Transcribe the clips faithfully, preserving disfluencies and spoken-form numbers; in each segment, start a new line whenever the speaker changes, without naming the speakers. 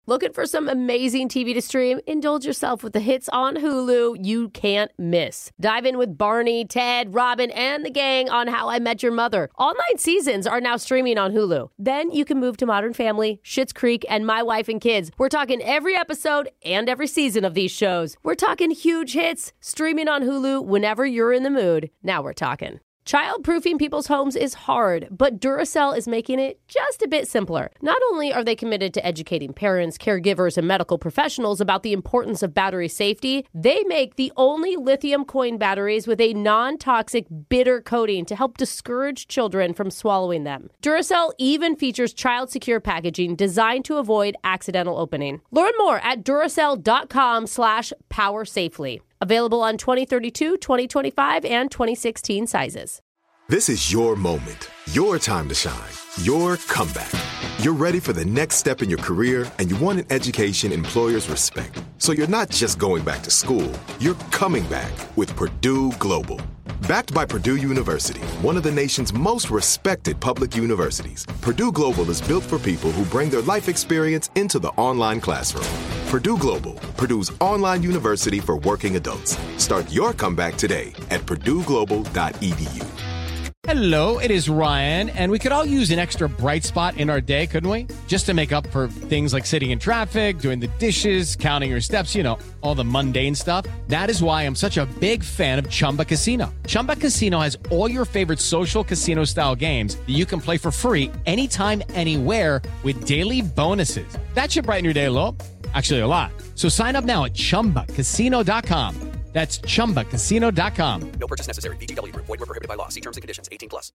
Looking for some amazing T V to stream? Indulge yourself with the hits on Hulu you can't miss. Dive in with Barney, Ted, Robin, and the gang on How I Met Your Mother. All nine seasons are now streaming on Hulu. Then you can move to Modern Family, Schitt's Creek, and My Wife and Kids. We're talking every episode and every season of these shows. We're talking huge hits, streaming on Hulu whenever you're in the mood. Now we're talking. Child-proofing people's homes is hard, but Duracell is making it just a bit simpler. Not only are they committed to educating parents, caregivers, and medical professionals about the importance of battery safety, they make the only lithium coin batteries with a non-toxic bitter coating to help discourage children from swallowing them. Duracell even features child-secure packaging designed to avoid accidental opening. Learn more at Duracell.com slash power safely. Available on twenty thirty-two, twenty twenty-five, and twenty sixteen sizes.
This is your moment, your time to shine, your comeback. You're ready for the next step in your career, and you want an education employers respect. So you're not just going back to school, you're coming back with Purdue Global. Backed by Purdue University, one of the nation's most respected public universities, Purdue Global is built for people who bring their life experience into the online classroom. Purdue Global, Purdue's online university for working adults. Start your comeback today at purdue global dot e d u.
Hello, it is Ryan, and we could all use an extra bright spot in our day, couldn't we? Just to make up for things like sitting in traffic, doing the dishes, counting your steps, you know, all the mundane stuff. That is why I'm such a big fan of Chumba Casino. Chumba Casino has all your favorite social casino-style games that you can play for free anytime, anywhere with daily bonuses. That should brighten your day a little. Actually, a lot. So sign up now at chumba casino dot com. That's chumba casino dot com.
No purchase necessary. V G W Group. Void where prohibited by law. See terms and conditions. eighteen plus.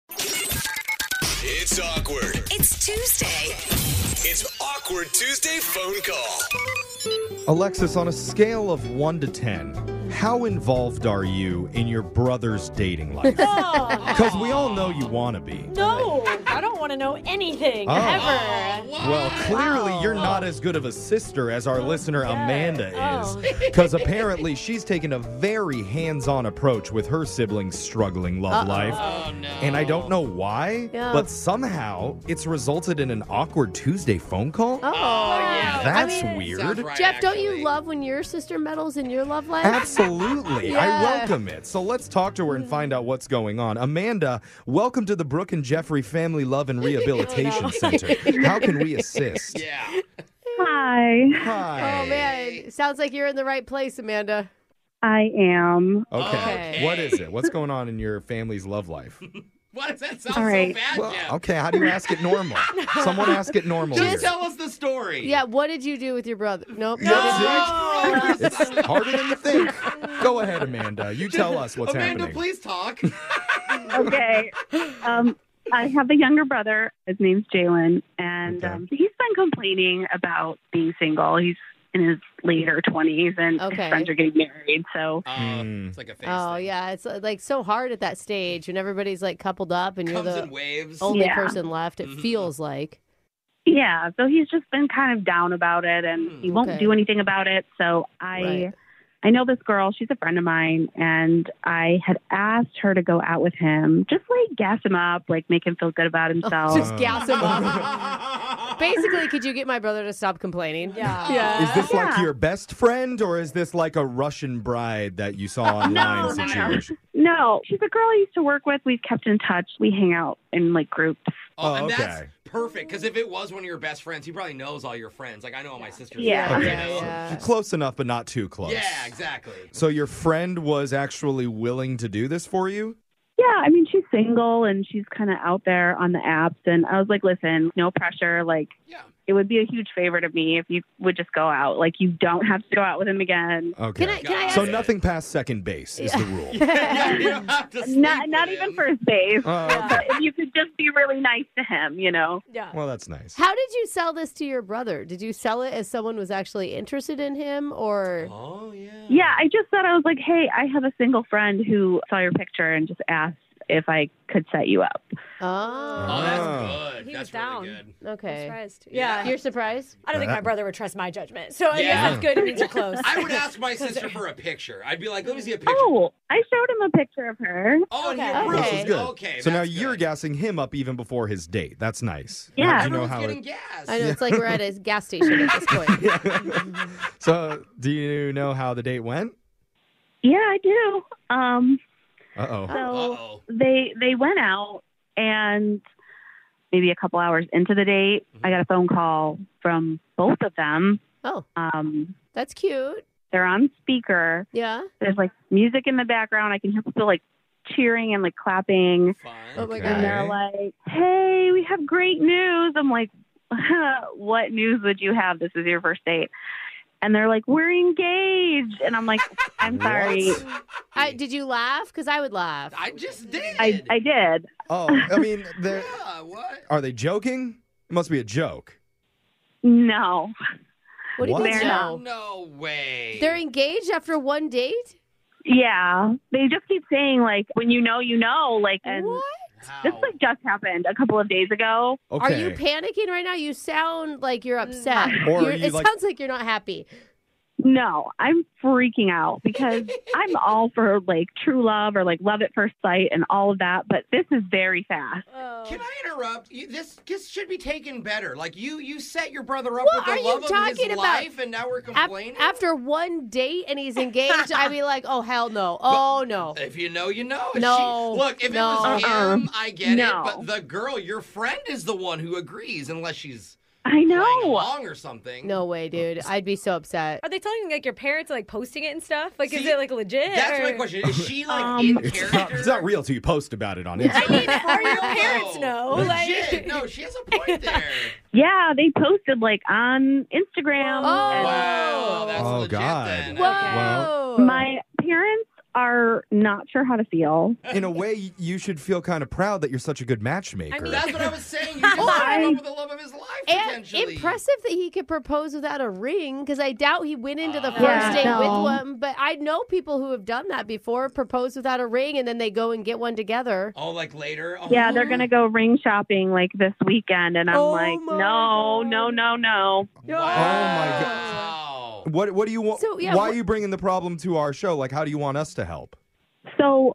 It's awkward.
It's Tuesday.
It's Awkward Tuesday phone call.
Alexis, on a scale of one to ten, how involved are you in your brother's dating life? Because we all know you want to be.
No, I don't want to know anything,
Oh.
ever.
Well, clearly you're not as good of a sister as our listener Amanda is. Because apparently she's taken a very hands-on approach with her siblings' struggling love
Uh-oh.
life.
Oh, no.
And I don't know why,
Yeah.
but somehow it's resulted in an awkward Tuesday phone call.
Oh,
yeah.
That's
I mean,
weird.
Sounds right,
Jeff, don't
actually.
you love when your sister meddles in your love life?
Absolutely. I
Yeah.
welcome it. So let's talk to her and find out what's going on. Amanda, welcome to the Brooke and Jeffrey Family Love and Rehabilitation Center. How can we assist?
Yeah.
Hi,
Hi.
Oh, man. Sounds like you're in the right place, Amanda.
I am.
Okay.
Okay.
What is it? What's going on in your family's love life?
Why does that sound
All right.
so bad,
Well,
Jeff?
okay, how do you ask it normal? Someone ask it normal.
Just
here.
tell us the story.
Yeah, what did you do with your brother? Nope.
That's it. It's harder than you think. Go ahead, Amanda. You tell us what's
Amanda,
happening.
please talk.
Okay. um, I have a younger brother. His name's Jalen, and
Okay.
um, he's been complaining about being single. He's in his later twenties, and
Okay.
his friends are getting married. So,
Oh,
Hmm.
it's like a face
Oh,
thing.
yeah. It's uh, like so hard at that stage when everybody's like coupled up and you're
Comes
the
in waves.
only
Yeah.
person left, it
Mhm.
feels like.
yeah. So he's just been kind of down about it, and
Hmm.
he won't
Okay.
do anything about it. So I.
Right.
I know this girl, she's a friend of mine, and I had asked her to go out with him, just like gas him up, like make him feel good about himself.
Just gas him up. Basically, could you get my brother to stop complaining?
Yeah.
Yeah.
Is this like
Yeah.
your best friend, or is this like a Russian bride that you saw online
No, no, no.
situation?
No, she's a girl I used to work with. We've kept in touch. We hang out in like groups.
Oh,
Oh,
and that's
okay.
perfect. Because if it was one of your best friends, he probably knows all your friends. Like I know all my sisters.
Yeah.
Okay.
Yeah, yeah.
Close enough, but not too close.
Yeah, exactly.
So your friend was actually willing to do this for you?
Yeah, I mean, she's single and she's kind of out there on the apps. And I was like, listen, no pressure. Like,
Yeah.
it would be a huge favor to me if you would just go out. Like, you don't have to go out with him again.
Okay.
Can I, can I
Got
so
ask?
it.
nothing past second base is the rule.
Yeah, you don't have to sleep
Not, not
with
even
him.
first base.
Oh,
But if you could just be really nice to him, you know?
Yeah.
well, that's nice.
How did you sell this to your brother? Did you sell it as someone was actually interested in him, or?
Oh, yeah.
Yeah, I just said, I was like, hey, I have a single friend who saw your picture and just asked if I could set you up.
Oh.
Oh, that's good.
He
that's
was down.
really good.
Okay.
Surprised.
Yeah.
Yeah.
You're surprised?
I don't think my brother would trust my judgment. So I
Yeah.
guess that's good. It means you're close.
I would ask my sister for a picture. I'd be like, let me see a picture.
Oh, I showed him a picture of her.
Oh, and he
Okay.
approved.
Okay.
This is good.
Okay,
so now
that's
you're
good.
gassing him up even before his date. That's nice.
Yeah.
Now, do you know
Everyone's
how
getting
it...
gas.
I know. It's like we're at a gas station at this point.
So, do you know how the date went?
Yeah, I do. Um,
Uh-oh.
so
Uh-oh.
they they went out, and maybe a couple hours into the date, I got a phone call from both of them.
Oh,
Um,
that's cute.
they're on speaker.
Yeah.
There's like music in the background. I can hear people like cheering and like clapping.
Fine.
Oh my
Okay.
God.
And they're like, "Hey, we have great news." I'm like, "What news would you have? This is your first date." And they're like, "We're engaged." And I'm like, "I'm sorry."
What?
I, did you laugh? Because I would laugh.
I just did.
I, I did.
Oh, I mean, they're,
Yeah, what?
are they joking? It must be a joke.
No.
What do you
What?
mean?
They're
No.
No way.
They're engaged after one date?
Yeah. They just keep saying, like, when you know, you know. Like, and
What?
this,
Wow.
like, just happened a couple of days ago.
Okay.
Are you panicking right now? You sound like you're upset.
Or
You're-
are you
it
like-
sounds like you're not happy.
No, I'm freaking out because I'm all for, like, true love or, like, love at first sight and all of that. But this is very fast.
Oh.
Can I interrupt? You, this this should be taken better. Like you, you set your brother up
What
with the
are you
love of his
talking about?
life, and now we're
Af-
complaining.
after one date and he's engaged, I'd be like, oh, hell no. Oh, no.
If you know, you know. If
No,
She, look, if
no.
it was
Uh-uh.
him, I get
No.
it. But the girl, your friend, is the one who agrees, unless she's
I
playing
know.
along or something.
No way, dude. I'd be so upset.
Are they telling like your parents are like posting it and stuff? Like, is
See,
it like legit?
That's
or...
my question. Is she like
Um,
in
It's
character?
not, it's not real till you post about it on
I
Instagram.
mean, are your
No.
parents know?
Legit.
Like,
No, she has a point there.
Yeah, they posted, like, on Instagram.
Oh.
and
Wow, that's
Oh,
legit
God.
then.
Whoa.
My parents are not sure how to feel.
In a way, you should feel kind of proud that you're such a good matchmaker.
I mean,
That's what I was saying. You just fell in
I-
love with the love of his life,
And
potentially.
impressive that he could propose without a ring, because I doubt he went into the
Uh,
first
Yeah,
date
no.
with one. But I know people who have done that before, propose without a ring, and then they go and get one together.
Oh, like later? Oh.
Yeah, they're going to go ring shopping, like, this weekend. And I'm
Oh,
like,
my
no,
God.
no, no, no.
Wow.
my
Wow.
What What do you want?
So, yeah,
why
wh-
are you bringing the problem to our show? Like, how do you want us to help?
So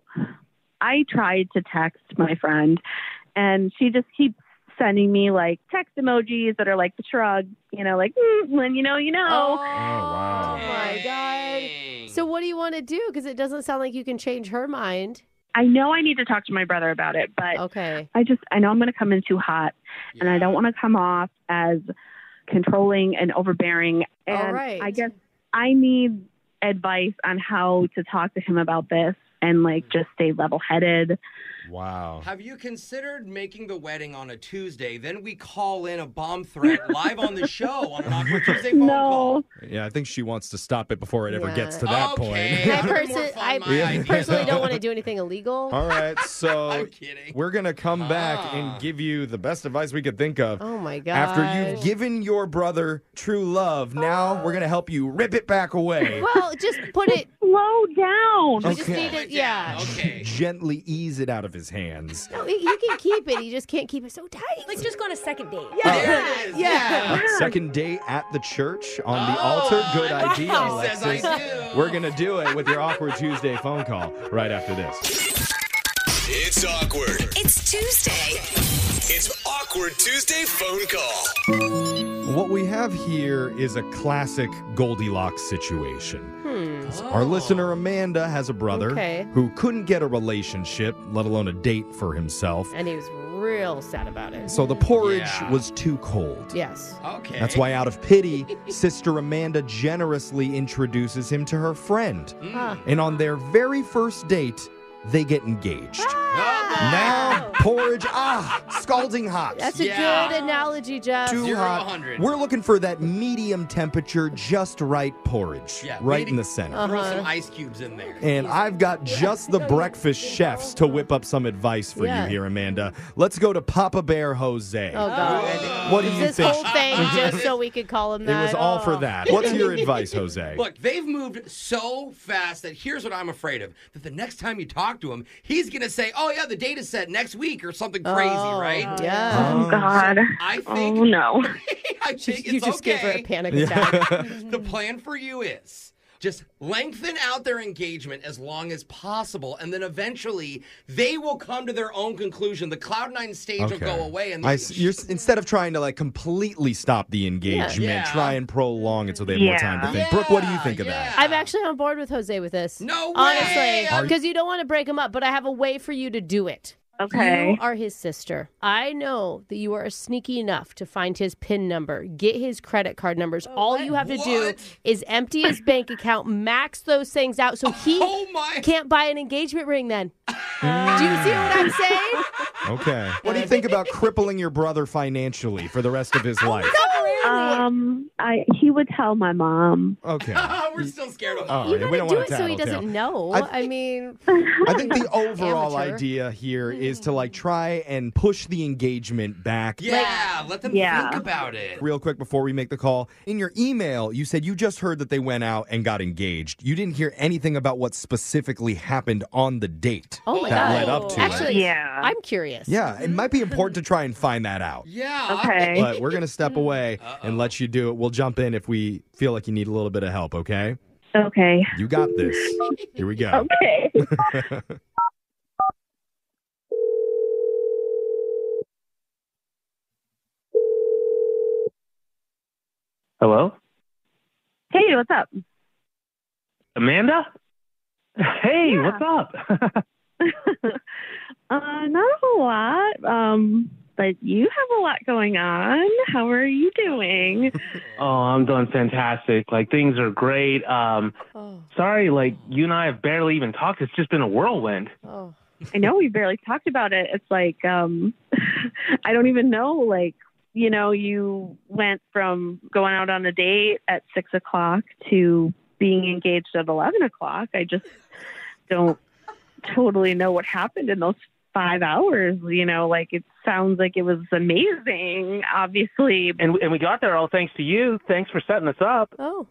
I tried to text my friend, and she just keeps sending me, like, text emojis that are like the shrug, you know, like, mm, when you know, you know.
Oh,
wow.
my God.
Dang.
So what do you want to do? Because it doesn't sound like you can change her mind.
I know I need to talk to my brother about it, but
Okay.
I just, I know I'm going to come in too hot, and I don't want to come off as controlling and overbearing. And
All right.
I guess I need advice on how to talk to him about this and, like, just stay level-headed.
Wow.
Have you considered making the wedding on a Tuesday? Then we call in a bomb threat live on the show on an Awkward Tuesday phone
No.
call.
Yeah, I think she wants to stop it before it ever
Yeah.
gets to that
Okay.
I,
point.
That'd be more
perso-
fun,
I
my idea.
personally don't want to do anything illegal.
All right, so
I'm kidding.
we're going to come back
Ah.
and give you the best advice we could think of.
Oh, my God.
After you've given your brother true love, now we're going to help you rip it back away.
Well, just put it.
Slow down.
You just
Okay.
need to, yeah.
Okay.
Gently ease it out of his hands.
No, he, he can keep it. He just can't keep it so tight.
like just go on a second date.
There it is.
Yeah.
Second date at the church on the
Oh,
altar. Good
I know.
idea,
He says
Alexis.
I do.
We're going to do it with your Awkward Tuesday phone call right after this.
It's awkward.
It's Tuesday.
It's Awkward Tuesday phone call.
What we have here is a classic Goldilocks situation.
Hmm.
Our listener Amanda has a brother
Okay.
who couldn't get a relationship, let alone a date for himself.
And he was real sad about it.
So the porridge
Yeah.
was too cold.
Yes.
Okay.
That's why, out of pity, Sister Amanda generously introduces him to her friend.
Huh.
And on their very first date, they get engaged.
Oh, boy.
Now, porridge. Ah, scalding hot.
That's a
Yeah.
good analogy, Jeff.
Too
Zero to
hot.
one hundred.
We're looking for that medium temperature, just right porridge.
Yeah,
right
medi-
in the center.
Throw
Uh-huh.
some ice cubes in there.
And I've got just the breakfast chefs to whip up some advice for
Yeah.
you here, Amanda. Let's go to Papa Bear Jose.
Oh, God.
What do
Is
you
this
think?
whole thing just so we could call him
It
that?
was all for
Oh.
that. What's your advice, Jose?
Look, they've moved so fast that here's what I'm afraid of. That the next time you talk to him, he's going to say, oh, yeah, the date is set next week or something crazy,
Oh,
right?
Yeah.
Oh, God.
I think,
Oh, no.
I think
You
it's
just gave her
okay.
a panic attack.
The plan for you is just lengthen out their engagement as long as possible, and then eventually they will come to their own conclusion. The Cloud Nine stage will go away, and
I s- you're, instead of trying to like completely stop the engagement,
Yeah.
try and prolong it so they have more time to
Yeah.
think. Brooke, what do you think of
Yeah.
that?
I'm actually on board with Jose with this.
No way!
Honestly,
Are-
because you don't want to break him up, but I have a way for you to do it.
Okay.
You are his sister. I know that you are sneaky enough to find his PIN number, get his credit card numbers. All you have to do
What?
is empty his bank account, max those things out so he
Oh, my.
can't buy an engagement ring then. Do you see what I'm saying?
Okay. What do you think about crippling your brother financially for the rest of his life?
Um, I he would tell my mom.
Okay.
We're still scared of
All
You
right,
gotta
we don't
do
want
it
to
so he
tattletale.
doesn't know.
I-
I, mean,
I think the overall
Amateur.
idea here is to like try and push the engagement back.
Yeah, let them
Yeah.
think about it.
Real quick before we make the call, in your email, you said you just heard that they went out and got engaged. You didn't hear anything about what specifically happened on the date
oh my
that
God.
led up to it.
Actually,
Yeah.
I'm curious.
Yeah, it might be important to try and find that out.
Yeah.
Okay.
But we're going to step away and let you do it. We'll jump in if we feel like you need a little bit of help, okay?
Okay.
You got this. Here we go.
Okay.
Hello?
Hey, what's up?
Amanda? Hey,
Yeah.
what's up?
uh, not a whole lot. Um, but you have a lot going on. How are you doing?
oh, I'm doing fantastic. Like, things are great. Um,
Oh,
sorry, like, you and I have barely even talked. It's just been a whirlwind.
oh.
I know we barely talked about it. It's like, um, I don't even know, like, you know, you went from going out on a date at six o'clock to being engaged at eleven o'clock. I just don't totally know what happened in those five hours. You know, like it sounds like it was amazing, obviously.
And, and we got there all thanks to you. Thanks for setting us up.
Oh.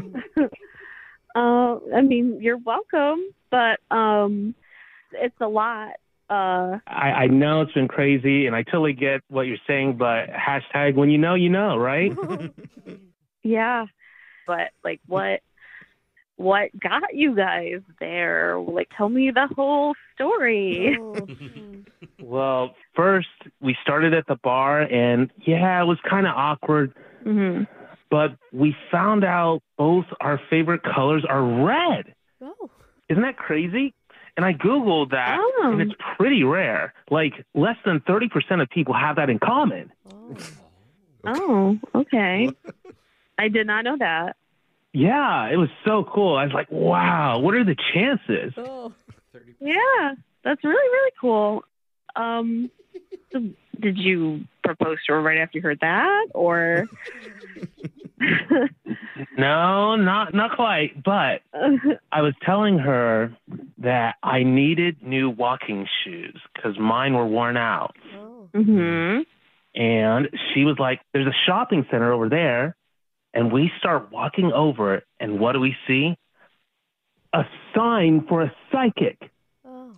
Uh, I mean, you're welcome, but um, it's a lot. Uh,
I, I know it's been crazy, and I totally get what you're saying, but hashtag when you know, you know, right?
yeah, but like what? What got you guys there? Like, tell me the whole story.
Oh.
Well, first, we started at the bar, and yeah, it was kind of awkward.
Mm-hmm.
But we found out both our favorite colors are red.
Oh.
Isn't that crazy? And I Googled that,
Oh.
and it's pretty rare. Like, less than thirty percent of people have that in common.
Oh.
Oh, okay. I did not know that.
Yeah, it was so cool. I was like, wow, what are the chances?
Oh.
Yeah, that's really, really cool. Um, so did you propose to her right after you heard that, or?
No, not not quite. But I was telling her that I needed new walking shoes because mine were worn out.
Oh.
hmm
And she was like, there's a shopping center over there. And we start walking over it. And what do we see? A sign for a psychic.
Oh.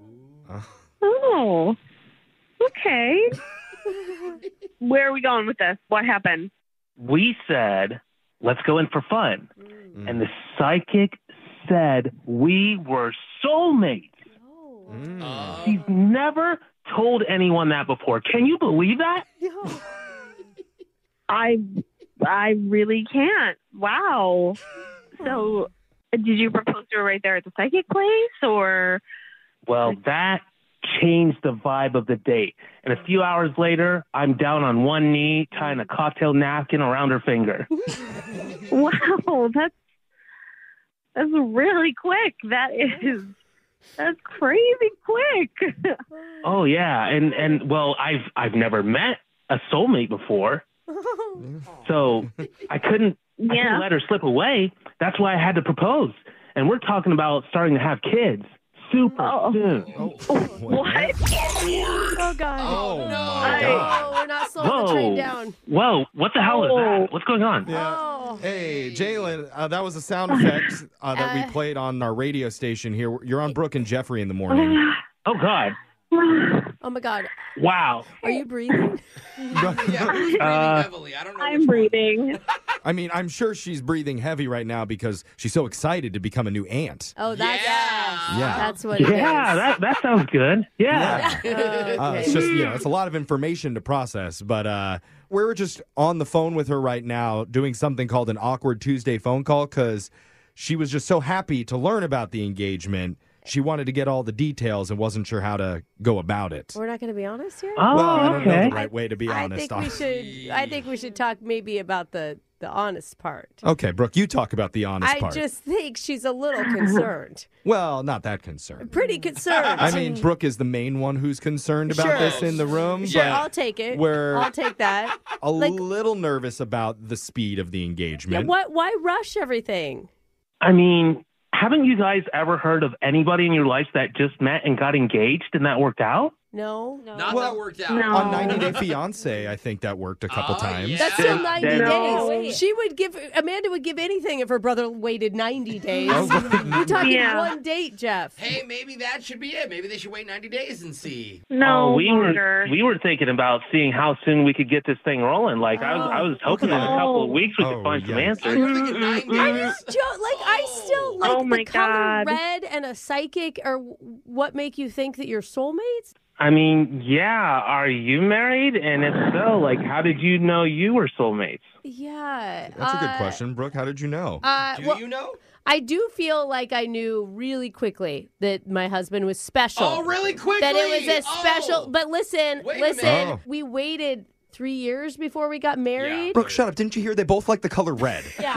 Oh, okay. Where are we going with this? What happened?
We said, let's go in for fun.
Mm.
And the psychic said we were soulmates.
Oh.
Uh,
She's never told anyone that before. Can you believe that?
Yeah.
I, I really can't. Wow. So, did you propose to her right there at the psychic place, or?
Well, that changed the vibe of the date. And a few hours later, I'm down on one knee tying a cocktail napkin around her finger.
Wow, that's that's really quick. That is That's crazy quick.
Oh yeah, and and well, I've I've never met a soulmate before, so I couldn't I
Yeah.
couldn't let her slip away. That's why I had to propose, and we're talking about starting to have kids super
Oh.
soon.
What?
Oh, God.
Oh, my
I-
God.
Oh, we're not slowing the train down.
Whoa! What the hell is
Oh.
that? What's going on?
Yeah.
Oh.
Hey, Jalen, uh, that was a sound effect uh, that
Uh.
we played on our radio station here. You're on Brooke and Jeffrey in the morning.
Oh God!
Oh, my God.
Wow!
Are you breathing?
Yeah, who's breathing
Uh,
heavily? I don't know.
I'm
which one.
breathing.
I mean, I'm sure she's breathing heavy right now because she's so excited to become a new aunt.
Oh, that's
Yeah.
Yeah.
that's what it is.
Yeah, that that sounds good. Yeah.
Okay.
Uh, it's just, you know, it's a lot of information to process, but uh, we're just on the phone with her right now doing something called an Awkward Tuesday phone call because she was just so happy to learn about the engagement. She wanted to get all the details and wasn't sure how to go about it.
We're not going to be honest here?
Oh,
Well, I don't know
okay.
the right way to be
I
honest.
think
on
we should I think we should talk maybe about the the honest part.
Okay, Brooke, you talk about the honest
I
part.
just think she's a little concerned.
Well, not that concerned.
Pretty concerned.
I mean, Brooke is the main one who's concerned about
Sure.
this in the room,
sure,
but
I'll take it.
we're
I'll take that.
a
like-
little nervous about the speed of the
Yeah,
engagement.
what why rush everything?
I mean, haven't you guys ever heard of anybody in your life that just met and got engaged and that worked out?
No.
Not
Well,
that worked out.
no.
On ninety Day Fiance, I think that worked a couple
Oh,
times.
yeah.
That's still ninety
Then-
No.
days. She would give Amanda would give anything if her brother waited ninety days.
Oh,
We're talking
Yeah.
one date, Jeff.
Hey, maybe that should be it. Maybe they should wait ninety days and see.
No
oh, we
longer.
were we were thinking about seeing how soon we could get this thing rolling. Like I was I was hoping in a couple of weeks we
Oh,
could find some
yikes.
answers.
You're thinking nine days?
Joe, like I still like
Oh,
the
my
color
God.
red and a psychic are what make you think that you're soulmates?
I mean, yeah, are you married? And if so, like how did you know you were soulmates?
Yeah.
That's a good
uh,
question, Brooke. How did you know?
Uh,
Do
well,
you know?
I do feel like I knew really quickly that my husband was special.
Oh, really quickly?
That it was a special.
Oh.
But listen,
Wait a
listen,
minute. Oh.
we waited three years before we got married.
Brooke, shut up. Didn't you hear they both like the color red?
Yeah.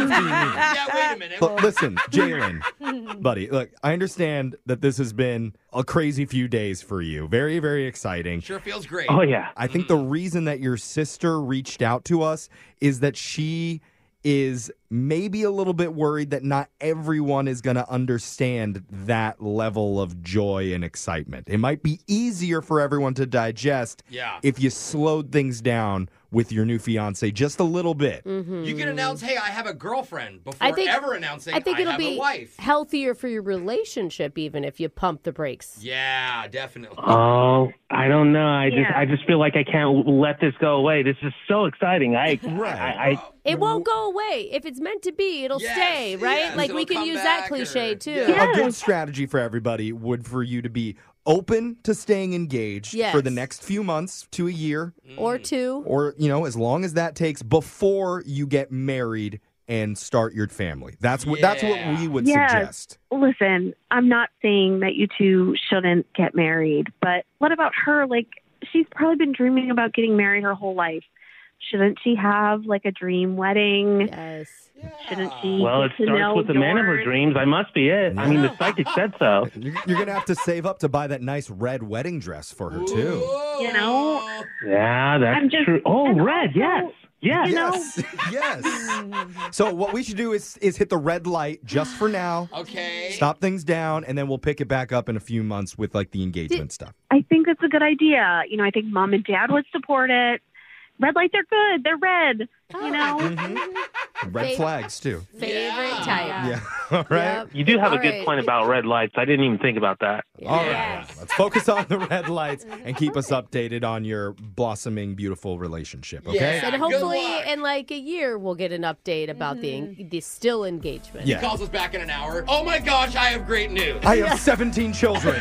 Yeah, wait a minute.
Look, listen, Jalen, buddy, look, I understand that this has been a crazy few days for you. Very, very exciting.
Sure feels great.
Oh yeah.
I think the reason that your sister reached out to us is that she is maybe a little bit worried that not everyone is going to understand that level of joy and excitement. It might be easier for everyone to digest
Yeah.
if you slowed things down with your new fiance just a little bit.
You can announce, hey, I have a girlfriend before
I think-
ever announcing
I think it'll
have
be
a wife.
healthier for your relationship even if you pump the brakes.
Yeah, definitely.
Oh, I don't know. I just
Yeah.
I just feel like I can't let this go away. This is so exciting. I
Right.
I, I
It won't go away. If it's meant to be, it'll
Yes,
stay, right?
yes,
like we
it'll
can
come
use that
back
cliche
or-
too.
Yeah.
A good strategy for everybody would for you to be open to staying engaged
Yes.
for the next few months to a year,
Or two.
or, you know, as long as that takes before you get married and start your family. That's what that's what
Yeah.
we would
Yes.
suggest.
Listen, I'm not saying that you two shouldn't get married, but what about her? Like, she's probably been dreaming about getting married her whole life. Shouldn't she have like a dream wedding?
Yes.
Shouldn't she?
well, it
get to
starts
know
with the man of her
yours?
dreams. I must be it. I mean, the psychic said so.
You're, you're going to have to save up to buy that nice red wedding dress for her, too.
You know?
Yeah, that's
I'm just-
true. Oh,
and
red.
also,
Yes. Yes.
you know-
Yes. yes. So what we should do is is hit the red light just for now.
Okay.
Stop things down, and then we'll pick it back up in a few months with like the engagement stuff.
I think that's a good idea. You know, I think mom and dad would support it. Red lights are good. They're red. You know?
Red
Fa-
flags too.
Favorite
Yeah.
type.
Yeah. All right.
Yep.
You do have
All
a good
right.
point about red lights. I didn't even think about that.
All right.
Yes.
Let's focus on the red lights and keep us updated on your blossoming, beautiful relationship. Okay.
Yeah.
And
Good
hopefully
luck.
in like a year we'll get an update about
Mm-hmm.
the the still engagement.
Yeah.
Calls us back in an hour. Oh my gosh, I have great news.
I have seventeen children.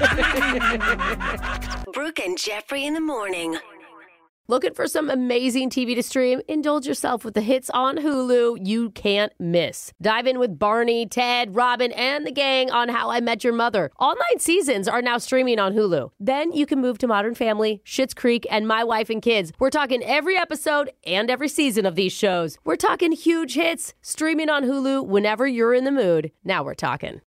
Brooke and Jeffrey in the morning.
Looking for some amazing T V to stream? Indulge yourself with the hits on Hulu you can't miss. Dive in with Barney, Ted, Robin, and the gang on How I Met Your Mother. All nine seasons are now streaming on Hulu. Then you can move to Modern Family, Schitt's Creek, and My Wife and Kids. We're talking every episode and every season of these shows. We're talking huge hits streaming on Hulu whenever you're in the mood. Now we're talking.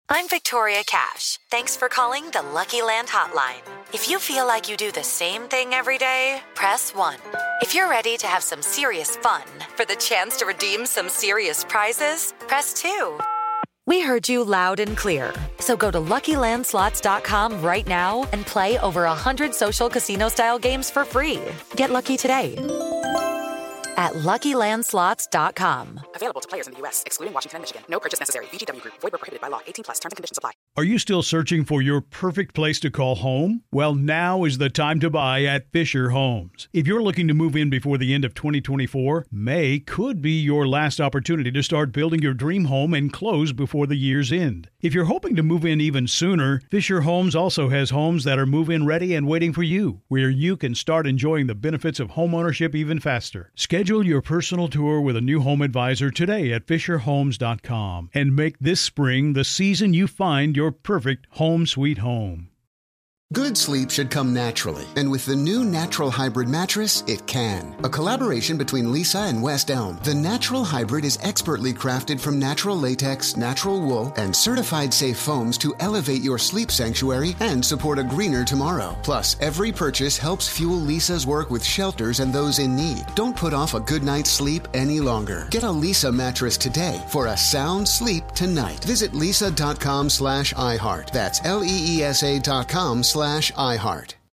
I'm Victoria Cash. Thanks for calling the Lucky Land Hotline. If you feel like you do the same thing every day, press one. If you're ready to have some serious fun for the chance to redeem some serious prizes, press two. We heard you loud and clear. So go to Lucky Land Slots dot com right now and play over one hundred social casino-style games for free. Get lucky today at Lucky Land Slots dot com.
Available to players in the U S, excluding Washington and Michigan. No purchase necessary. V G W Group. Void where prohibited by law. eighteen plus. Terms and conditions apply.
Are you still searching for your perfect place to call home? Well, now is the time to buy at Fisher Homes. If you're looking to move in before the end of twenty twenty-four, May could be your last opportunity to start building your dream home and close before the year's end. If you're hoping to move in even sooner, Fisher Homes also has homes that are move-in ready and waiting for you, where you can start enjoying the benefits of homeownership even faster. Schedule your personal tour with a new home advisor today at Fisher Homes dot com and make this spring the season you find your perfect home sweet home.
Good sleep should come naturally, and with the new Natural Hybrid mattress, it can. A collaboration between Lisa and West Elm, the Natural Hybrid is expertly crafted from natural latex, natural wool, and certified safe foams to elevate your sleep sanctuary and support a greener tomorrow. Plus, every purchase helps fuel Lisa's work with shelters and those in need. Don't put off a good night's sleep any longer. Get a Lisa mattress today for a sound sleep tonight. Visit lisa dot com slash iHeart. That's L E E S A dot com slash iHeart.